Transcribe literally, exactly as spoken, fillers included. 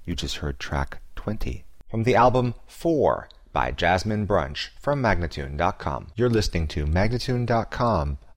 You just heard track twenty from the album four by Jasmine Brunch from Magnatune dot com. You're listening to Magnatune dot com